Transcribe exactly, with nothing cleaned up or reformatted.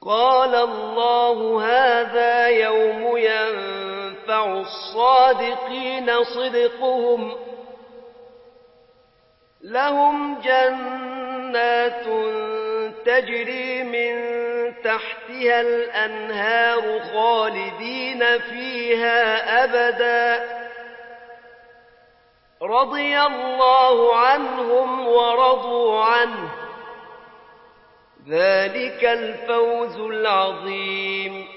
قال الله هذا يوم ينفع الصادقين صدقهم لهم جنات تجري من تحتها الأنهار خالدين فيها أبدا رضي الله عنهم ورضوا عنه ذلك الفوز العظيم